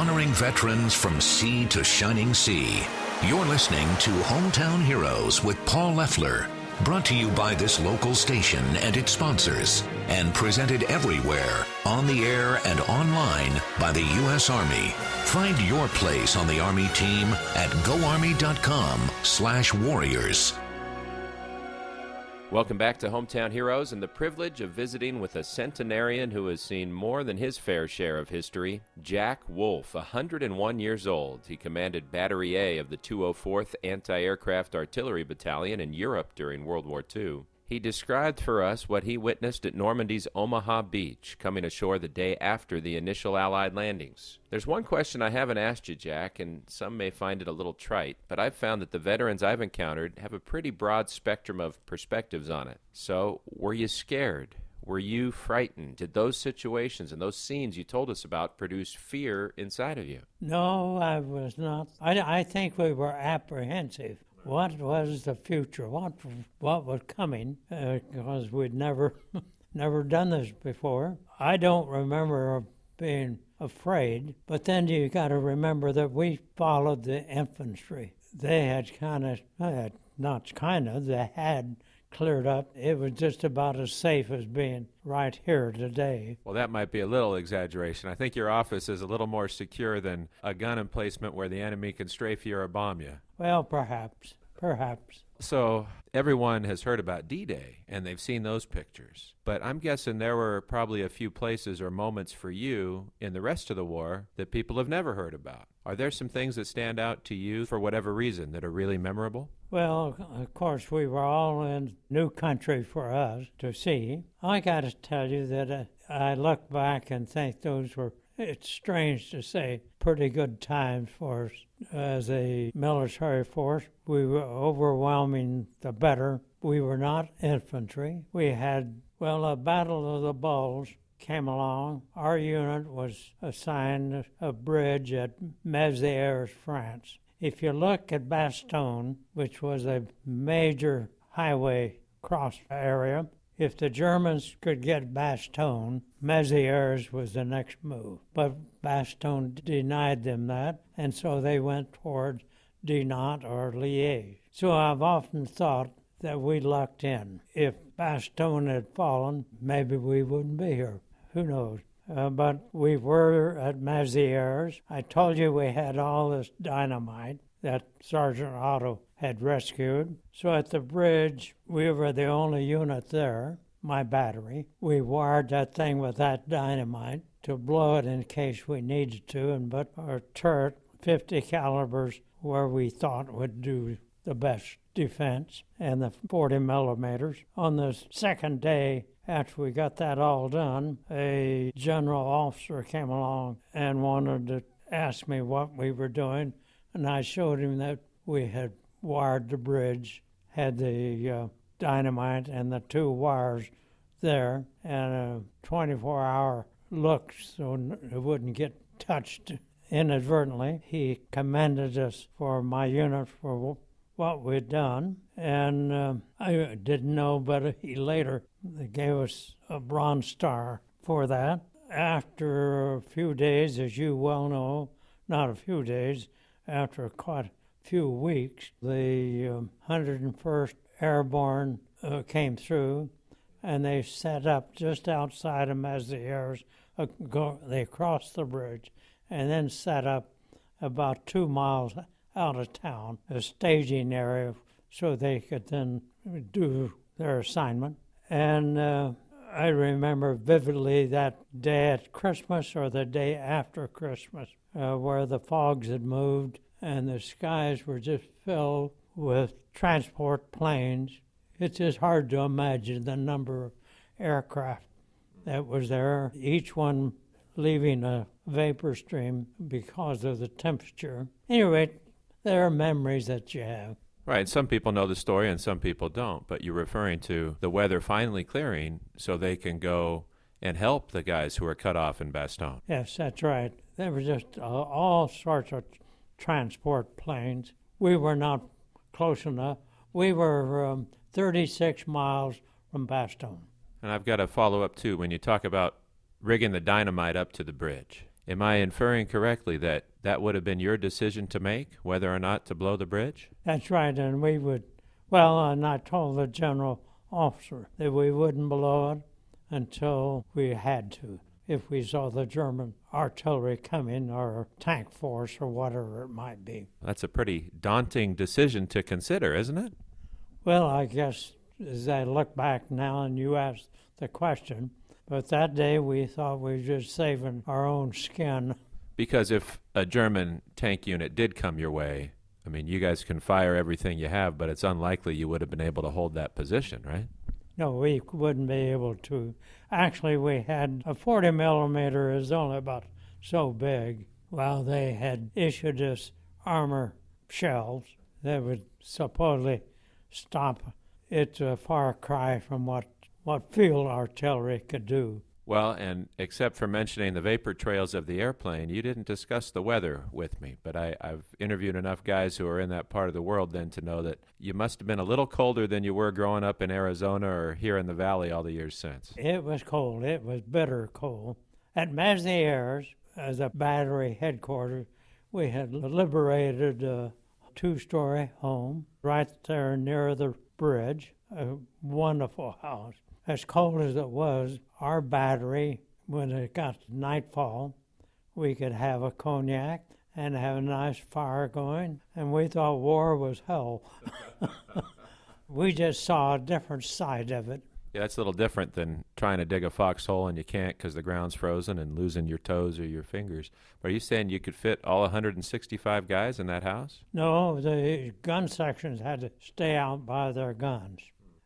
honoring veterans from sea to shining sea. You're listening to Hometown Heroes with Paul Leffler, brought to you by this local station and its sponsors, and presented everywhere, on the air and online by the U.S. Army. Find your place on the Army team at goarmy.com/warriors. Welcome back to Hometown Heroes and the privilege of visiting with a centenarian who has seen more than his fair share of history, Jack Wolf, 101 years old. He commanded Battery A of the 204th Anti-Aircraft Artillery Battalion in Europe during World War II. He described for us what he witnessed at Normandy's Omaha Beach, coming ashore the day after the initial Allied landings. There's one question I haven't asked you, Jack, and some may find it a little trite, but I've found that the veterans I've encountered have a pretty broad spectrum of perspectives on it. So, were you scared? Were you frightened? Did those situations and those scenes you told us about produce fear inside of you? No, I was not. I think we were apprehensive. What was the future? What was coming? Because we'd never done this before. I don't remember being afraid, but then you got to remember that we followed the infantry. They had they had cleared up. It was just about as safe as being right here today. Well, that might be a little exaggeration. I think your office is a little more secure than a gun emplacement where the enemy can strafe you or bomb you. Well, perhaps. So everyone has heard about D-Day, and they've seen those pictures. But I'm guessing there were probably a few places or moments for you in the rest of the war that people have never heard about. Are there some things that stand out to you for whatever reason that are really memorable? Well, of course, we were all in new country for us to see. I got to tell you that I look back and think those were, it's strange to say, pretty good times for us as a military force. We were overwhelming the better. We were not infantry. We had, a Battle of the Bulge came along. Our unit was assigned a bridge at Mézières, France. If you look at Bastogne, which was a major highway cross area, if the Germans could get Bastogne, Mézières was the next move. But Bastogne denied them that, and so they went toward Dinant or Liège. So I've often thought that we lucked in. If Bastogne had fallen, maybe we wouldn't be here. Who knows? But we were at Mézières. I told you we had all this dynamite that Sergeant Otto had rescued. So at the bridge, we were the only unit there, my battery. We wired that thing with that dynamite to blow it in case we needed to, and put our turret, 50 calibers, where we thought would do the best defense, and the 40 millimeters. On the second day, after we got that all done, a general officer came along and wanted to ask me what we were doing, and I showed him that we had wired the bridge, had the dynamite and the two wires there, and a 24-hour look so it wouldn't get touched inadvertently. He commended us for my unit for what we'd done, and I didn't know, but he later gave us a Bronze Star for that. After a few days, as you well know, not a few days, after quite a few weeks, the 101st Airborne came through, and they set up just outside of Mézières. They crossed the bridge and then set up about 2 miles out of town, a staging area, so they could then do their assignment. And I remember vividly that day at Christmas or the day after Christmas, where the fogs had moved and the skies were just filled with transport planes. It's just hard to imagine the number of aircraft that was there, each one leaving a vapor stream because of the temperature. Anyway, there are memories that you have. Right, some people know the story and some people don't, but you're referring to the weather finally clearing so they can go and help the guys who are cut off in Bastogne. Yes, that's right. There were just all sorts of transport planes. We were not close enough. We were 36 miles from Bastogne. And I've got to follow up, too, when you talk about rigging the dynamite up to the bridge. Am I inferring correctly that that would have been your decision to make, whether or not to blow the bridge? That's right, and we would, well, and I told the general officer that we wouldn't blow it until we had to, if we saw the German artillery coming or tank force or whatever it might be. That's a pretty daunting decision to consider, isn't it? Well, I guess as I look back now and you asked the question, but that day we thought we were just saving our own skin. Because if a German tank unit did come your way, I mean, you guys can fire everything you have, but it's unlikely you would have been able to hold that position, right? No, we wouldn't be able to. Actually, we had a 40 millimeter is only about so big. Well, they had issued us armor shells that would supposedly stop. It's a far cry from what field artillery could do. Well, and except for mentioning the vapor trails of the airplane, you didn't discuss the weather with me. But I've interviewed enough guys who are in that part of the world then to know that you must have been a little colder than you were growing up in Arizona or here in the valley all the years since. It was cold. It was bitter cold. At Mazieres, as a battery headquarters, we had liberated a two-story home right there near the bridge, a wonderful house. As cold as it was, our battery, when it got to nightfall, we could have a cognac and have a nice fire going, and we thought war was hell. We just saw a different side of it. Yeah, that's a little different than trying to dig a foxhole and you can't because the ground's frozen and losing your toes or your fingers. Are you saying you could fit all 165 guys in that house? No, the gun sections had to stay out by their guns.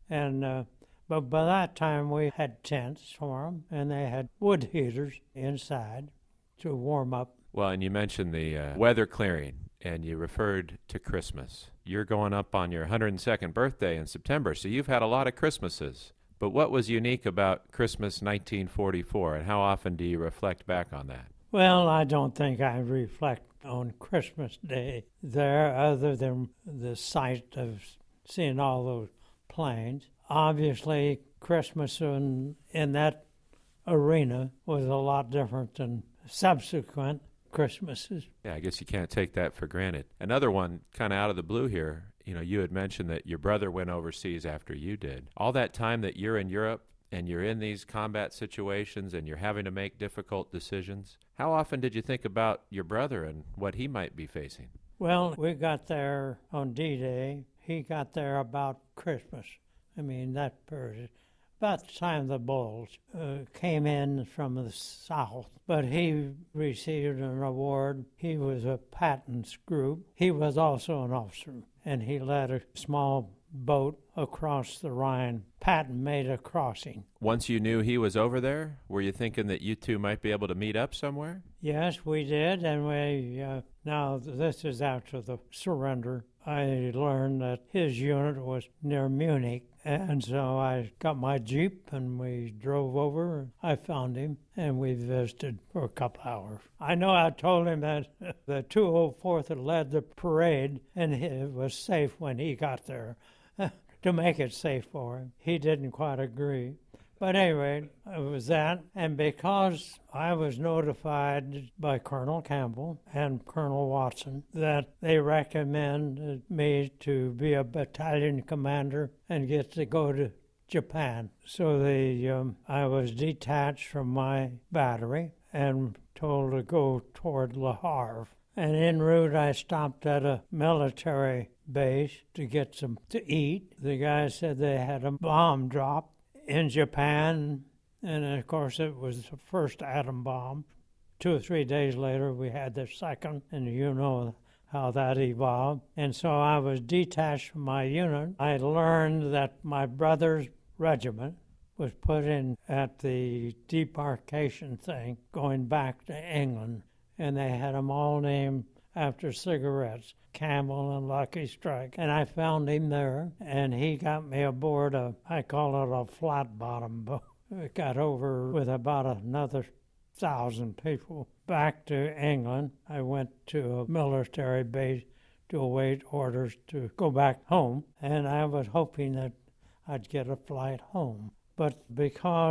And but by that time, we had tents for them, and they had wood heaters inside to warm up. Well, and you mentioned the weather clearing, and you referred to Christmas. You're going up on your 102nd birthday in September, so you've had a lot of Christmases. But what was unique about Christmas 1944, and how often do you reflect back on that? Well, I don't think I reflect on Christmas Day there other than the sight of seeing all those planes. Obviously, Christmas in that arena was a lot different than subsequent Christmases. Yeah, I guess you can't take that for granted. Another one, kind of out of the blue here, you had mentioned that your brother went overseas after you did. All that time that you're in Europe and you're in these combat situations and you're having to make difficult decisions, how often did you think about your brother and what he might be facing? Well, we got there on D-Day. He got there about Christmas. I mean, that period, about the time the Bulls came in from the south. But he received an award. He was a Patton's group. He was also an officer, and he led a small boat across the Rhine. Patton made a crossing. Once you knew he was over there, were you thinking that you two might be able to meet up somewhere? Yes, we did, and we, now this is after the surrender. I learned that his unit was near Munich, and so I got my Jeep and we drove over. I found him, and we visited for a couple hours. I know I told him that the 204th had led the parade, and it was safe when he got there, to make it safe for him. He didn't quite agree. But anyway, it was that, and because I was notified by Colonel Campbell and Colonel Watson that they recommended me to be a battalion commander and get to go to Japan. So I was detached from my battery and told to go toward Le Havre. And en route, I stopped at a military base to get some to eat. The guy said they had a bomb drop in Japan, and of course it was the first atom bomb. 2 or 3 days later we had the second, and you know how that evolved. And so I was detached from my unit. I learned that my brother's regiment was put in at the debarkation thing going back to England, and they had them all named after cigarettes, Camel and Lucky Strike. And I found him there, and he got me aboard I call it a flat bottom boat. It got over with about another 1,000 people back to England. I went to a military base to await orders to go back home, and I was hoping that I'd get a flight home. But because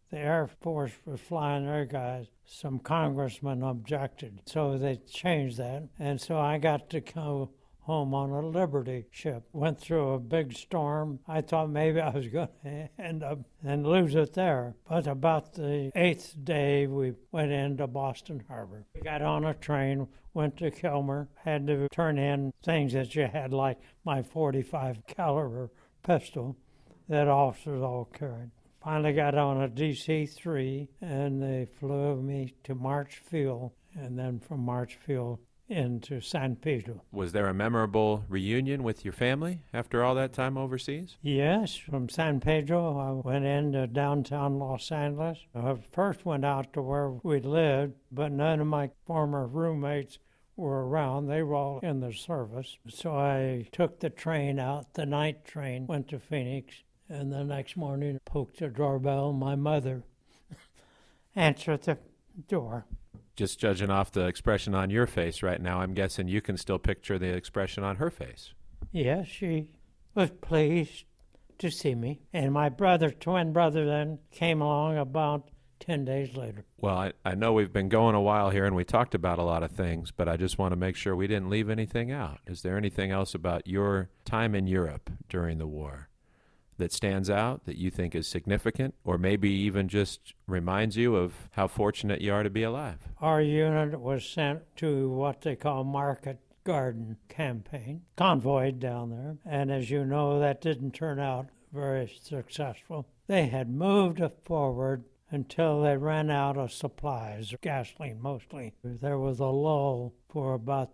the Air Force was flying their guys. Some congressmen objected, so they changed that. And so I got to go home on a Liberty ship. Went through a big storm. I thought maybe I was going to end up and lose it there. But about the 8th day, we went into Boston Harbor. We got on a train, went to Kilmer, had to turn in things that you had, like my .45 caliber pistol that officers all carried. Finally got on a DC-3, and they flew me to Marchfield, and then from Marchfield into San Pedro. Was there a memorable reunion with your family after all that time overseas? Yes, from San Pedro, I went into downtown Los Angeles. I first went out to where we lived, but none of my former roommates were around. They were all in the service. So I took the train out, the night train, went to Phoenix, and the next morning poked the doorbell. My mother answered the door. Just judging off the expression on your face right now, I'm guessing you can still picture the expression on her face. Yes, she was pleased to see me. And my twin brother then came along about 10 days later. Well, I know we've been going a while here and we talked about a lot of things, but I just want to make sure we didn't leave anything out. Is there anything else about your time in Europe during the war that stands out, that you think is significant, or maybe even just reminds you of how fortunate you are to be alive? Our unit was sent to what they call Market Garden Campaign, convoyed down there, and as you know, that didn't turn out very successful. They had moved forward until they ran out of supplies, gasoline mostly. There was a lull for about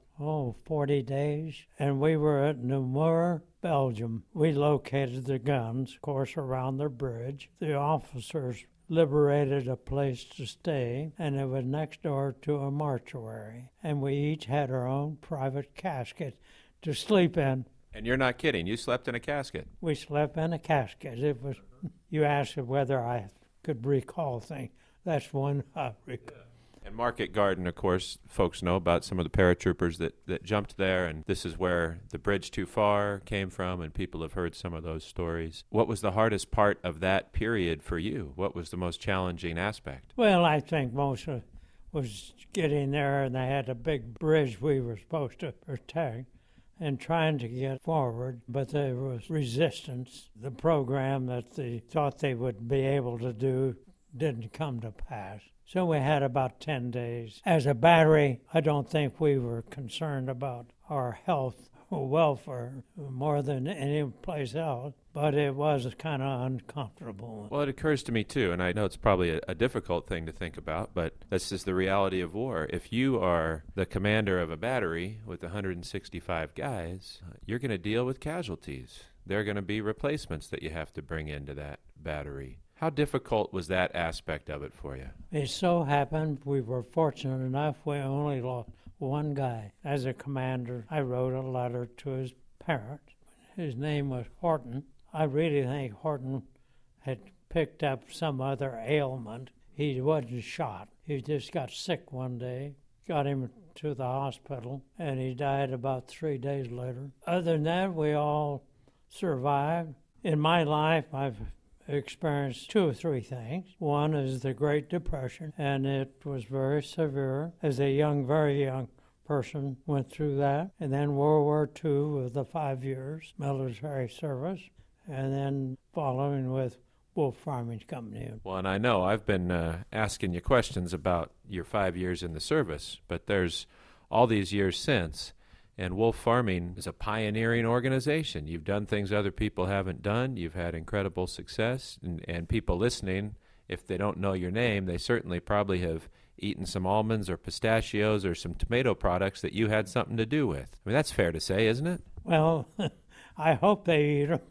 40 days, and we were at Namur, Belgium. We located the guns, of course, around the bridge. The officers liberated a place to stay, and it was next door to a mortuary. And we each had our own private casket to sleep in. And you're not kidding, you slept in a casket? We slept in a casket. It was. You asked whether I could recall things. That's one I recall. And Market Garden, of course, folks know about some of the paratroopers that jumped there, and this is where the bridge too far came from, and people have heard some of those stories. What was the hardest part of that period for you? What was the most challenging aspect? Well, I think most of it was getting there, and they had a big bridge we were supposed to protect, and trying to get forward, but there was resistance. The program that they thought they would be able to do didn't come to pass. So we had about 10 days. As a battery, I don't think we were concerned about our health or welfare more than any place else, but it was kind of uncomfortable. Well, it occurs to me, too, and I know it's probably a difficult thing to think about, but this is the reality of war. If you are the commander of a battery with 165 guys, you're going to deal with casualties. There are going to be replacements that you have to bring into that battery. How difficult was that aspect of it for you? It so happened we were fortunate enough we only lost one guy. As a commander, I wrote a letter to his parents. His name was Horton. I really think Horton had picked up some other ailment. He wasn't shot. He just got sick one day, got him to the hospital, and he died about 3 days later. Other than that, we all survived. In my life, I've experienced 2 or 3 things. One is the Great Depression, and it was very severe. As a very young person, went through that. And then World War II with the 5 years military service, and then following with Wolf Farming Company. Well, and I know I've been asking you questions about your 5 years in the service, but there's all these years since. And Wolf Farming is a pioneering organization. You've done things other people haven't done. You've had incredible success. And people listening, if they don't know your name, they certainly probably have eaten some almonds or pistachios or some tomato products that you had something to do with. I mean, that's fair to say, isn't it? Well, I hope they eat them.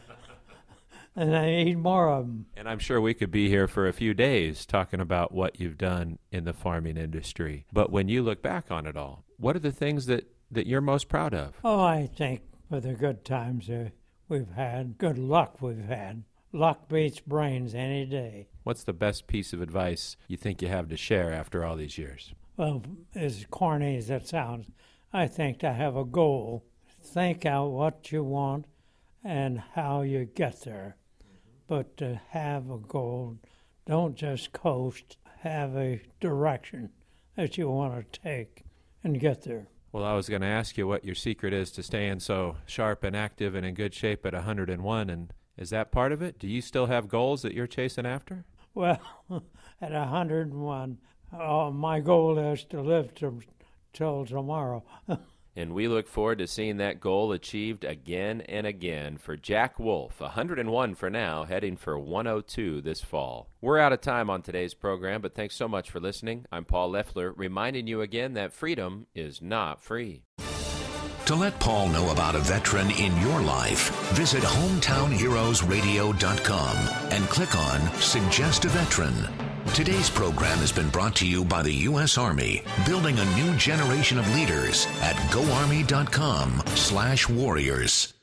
And I eat more of them. And I'm sure we could be here for a few days talking about what you've done in the farming industry. But when you look back on it all, what are the things that you're most proud of? Oh, I think for the good times we've had, good luck we've had. Luck beats brains any day. What's the best piece of advice you think you have to share after all these years? Well, as corny as it sounds, I think to have a goal, think out what you want and how you get there. But to have a goal, Don't just coast. Have a direction that you want to take and get there. Well, I was going to ask you what your secret is to staying so sharp and active and in good shape at 101, and is that part of it? Do you still have goals that you're chasing after? Well, at 101, my goal is to live till tomorrow. And we look forward to seeing that goal achieved again and again for Jack Wolf, 101 for now, heading for 102 this fall. We're out of time on today's program, but thanks so much for listening. I'm Paul Leffler, reminding you again that freedom is not free. To let Paul know about a veteran in your life, visit hometownheroesradio.com and click on Suggest a Veteran. Today's program has been brought to you by the U.S. Army, building a new generation of leaders at goarmy.com/warriors.